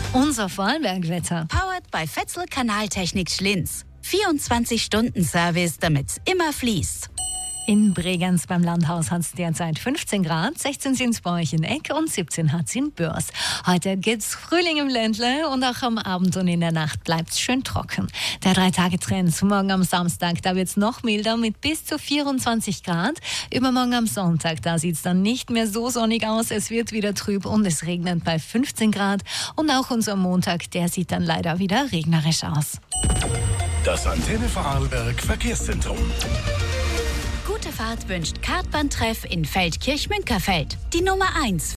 Unser Vorarlberg-Wetter. Powered by Fetzel Kanaltechnik Schlinz. 24-Stunden-Service, damit's immer fließt. In Bregenz beim Landhaus hat es derzeit 15 Grad, 16 sind es bei euch in Eck und 17 hat es in Börs. Heute geht's Frühling im Ländle und auch am Abend und in der Nacht bleibt es schön trocken. Der 3-Tage-Trend morgen am Samstag, da wird es noch milder mit bis zu 24 Grad. Übermorgen am Sonntag, da sieht es dann nicht mehr so sonnig aus, es wird wieder trüb und es regnet bei 15 Grad. Und auch unser Montag, der sieht dann leider wieder regnerisch aus. Das Antenne Vorarlberg Verkehrszentrum. Gute Fahrt wünscht Kartbahntreff in Feldkirch-Münkerfeld. Die Nummer 1